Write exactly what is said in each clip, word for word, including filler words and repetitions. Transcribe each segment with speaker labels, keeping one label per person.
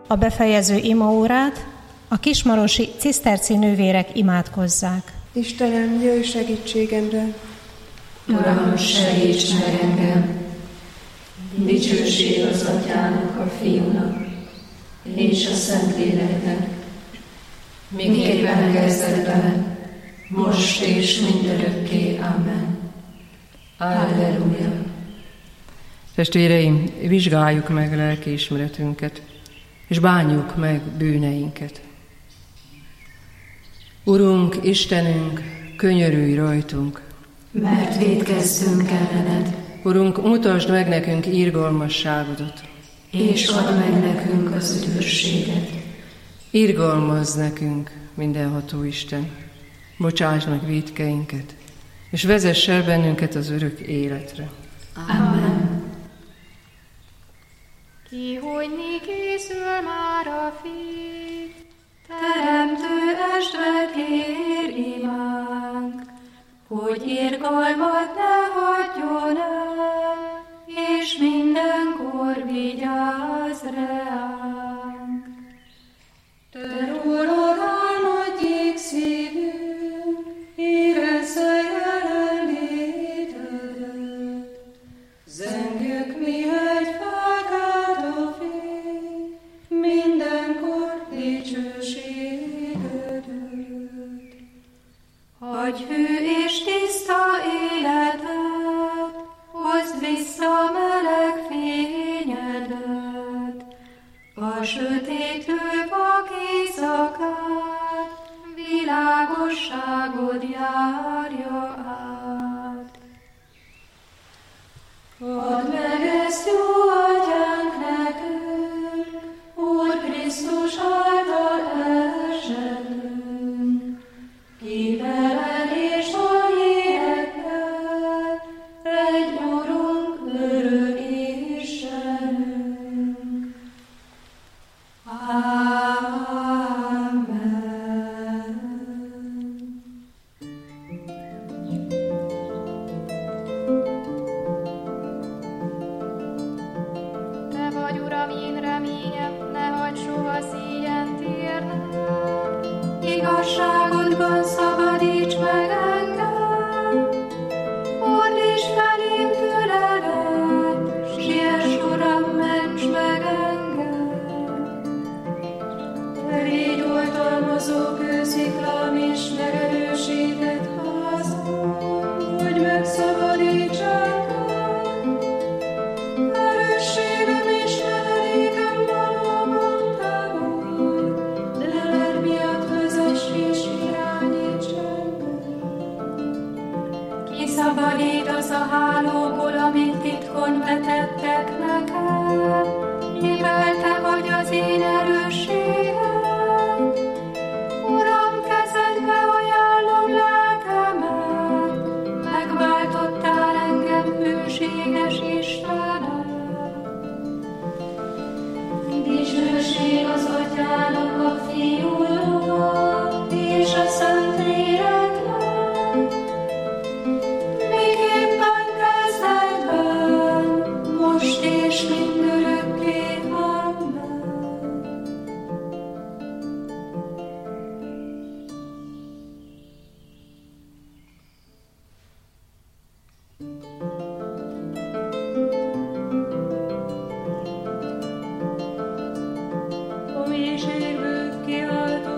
Speaker 1: A befejező imaórát a kismarosi ciszterci nővérek imádkozzák.
Speaker 2: Istenem, jöjj segítségemre!
Speaker 3: Uram, segíts meg engem! Dicsőség az Atyának, a Fiúnak és a Szentléleknek, miképpen kezdetben, most és mindörökké. Amen. Alleluja.
Speaker 4: Testvéreim, vizsgáljuk meg lelkiismeretünket, és bánjuk meg bűneinket. Urunk, Istenünk, könyörülj rajtunk,
Speaker 3: mert vétkeztünk ellened.
Speaker 4: Urunk, mutasd meg nekünk irgalmasságodat,
Speaker 3: és add meg nekünk az üdvösséget.
Speaker 4: Irgalmazz nekünk, mindenható Isten, bocsáss meg vétkeinket, és vezess el bennünket az örök életre.
Speaker 3: Amen.
Speaker 5: Kihújni készül már a Fiú,
Speaker 3: Teremtő esd kér imánk, hogy irgalmat ne hagyjon el, és mindenkor vigyázz reánk. Te rólad álmodjék szívünk, érezze jelenlétedet. Zengjük mi egy felkelt a fény, mindenkor dicsőségedöt. Hagyj hű és tiszta életet, hozd vissza meleg fényedet, a sötétlő vak éjszakát, világosságod járja át. Add meg ezt, jó Atyánk, nekünk, Úr Krisztus által esedünk, ki veled és a lélekkel, egy Urunk, örök Istenünk. Amen.
Speaker 5: Te vagy, Uram, én reményem, ne hagyd soha szíjjent érnem.
Speaker 3: Igazságodban szabadíts meg engem, fordíts felém füledet, siess, Uram, ments meg engem. Te légy oltalmazó kősziklám és megerősített házam, hogy megszabadíts engem. Erősségem és menedékem valóban te vagy, leled miatt vezess és irányíts engem. Kiszabadítasz a hálóból, amit titkon vetettek nekem, mivel te vagy az én erősségem. Uram, kezedbe ajánlom lelkemet, megváltottál engem, hűséges Istenem. Dicsőség az Atyának, a Fiúnak és a Szentléleknek, miképpen kezdetben, most és mindörökké. Amen. A mélységből kiáltó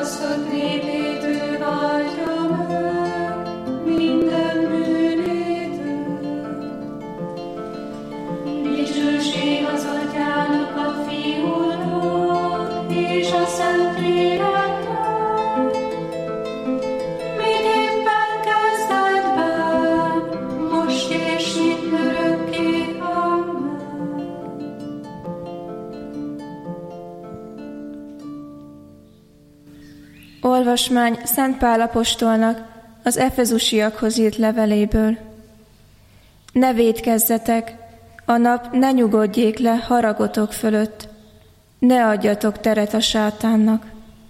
Speaker 3: választott népét ő váltja meg minden bűnétől. Dicsőség az Atyának, a Fiúnak és a Szentléleknek, miképpen kezdetben, most és mindörökké. Amen.
Speaker 6: Olvasmány Szent Pál apostolnak az efezusiakhoz írt leveléből. Ne vétkezzetek, a nap ne nyugodjék le haragotok fölött, ne adjatok teret a sátánnak.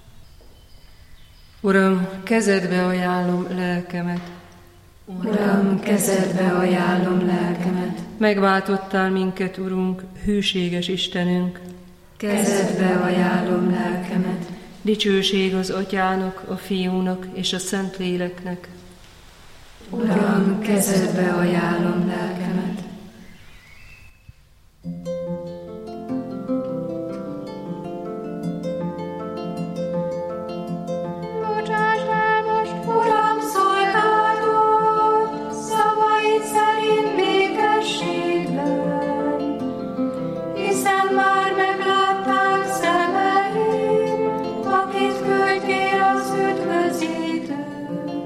Speaker 4: Uram, kezedbe ajánlom lelkemet.
Speaker 3: Uram, kezedbe ajánlom lelkemet.
Speaker 4: Megváltottál minket, Urunk, hűséges Istenünk.
Speaker 3: Kezedbe ajánlom lelkemet.
Speaker 4: Dicsőség az Atyának, a Fiúnak és a Szentléleknek.
Speaker 3: Uram, kezedbe ajánlom lelkemet.
Speaker 5: Bocsáss el most,
Speaker 3: Uram, szolgálod szavaid szerint békességben, hiszen már meglátták szemeim, akit küldjél az üdvözítőt.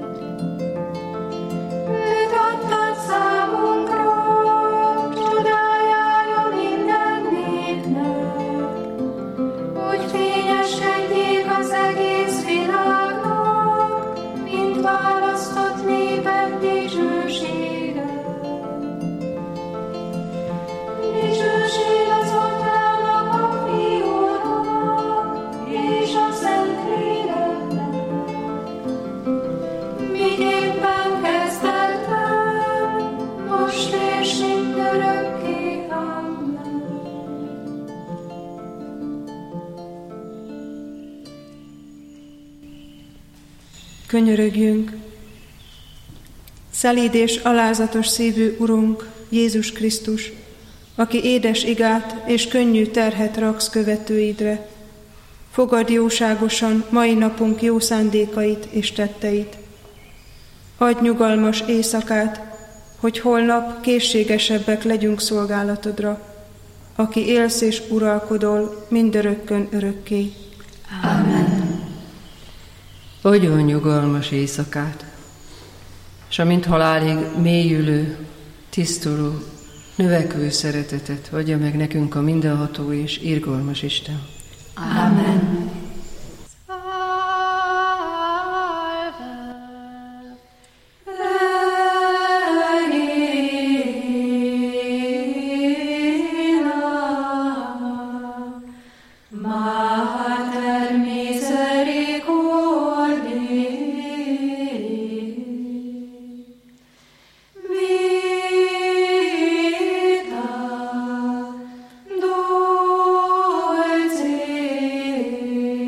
Speaker 3: Őt adtad számunkra, csodájára minden népnek, hogy fényeskedjék az egész világnak, mint választott népek dicsősége. Dicsőség az Atyának, a Fiúnak és a Szentléleknek, miképpen kezdetben, most és mindörökké. Amen.
Speaker 2: Könyörögjünk! Szelíd és alázatos szívű Urunk, Jézus Krisztus, aki édes igát és könnyű terhet raksz követőidre, fogadd jóságosan mai napunk jó szándékait és tetteit. Adj nyugalmas éjszakát, hogy holnap készségesebbek legyünk szolgálatodra, aki élsz és uralkodol mindörökkön örökké.
Speaker 3: Amen.
Speaker 4: Adjon nyugalmas éjszakát, s amint halálig mélyülő, tisztuló, növekvő szeretetet adja meg nekünk a mindenható és irgalmas Isten.
Speaker 3: Amen. Vita, dolce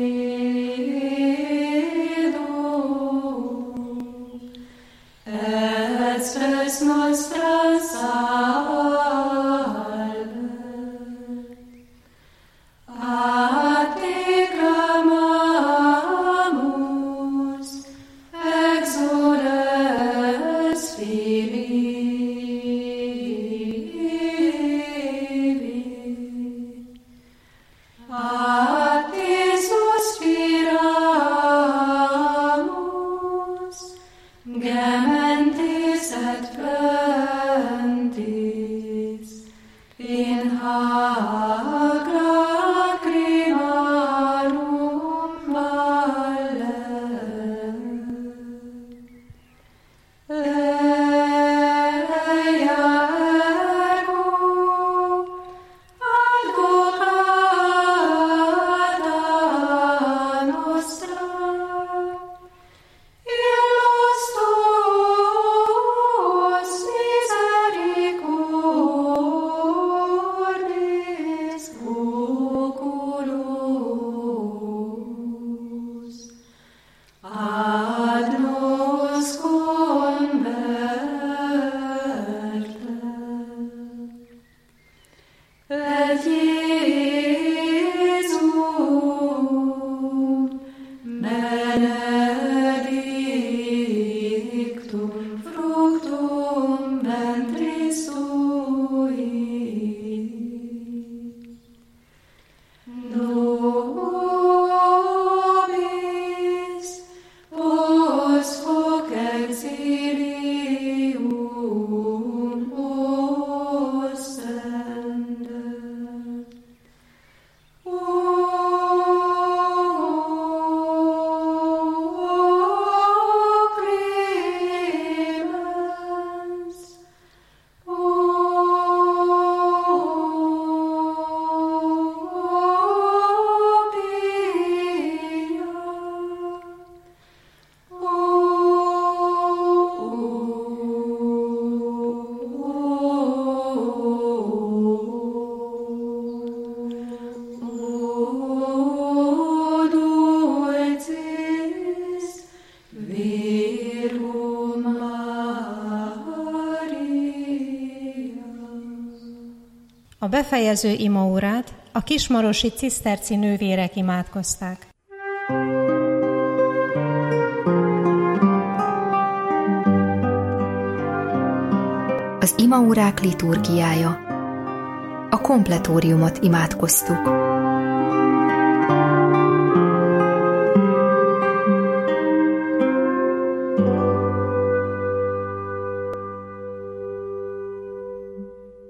Speaker 1: A befejező imaórát a kismarosi ciszterci nővérek imádkozták.
Speaker 7: Az imaórák liturgiája. A kompletóriumot imádkoztuk.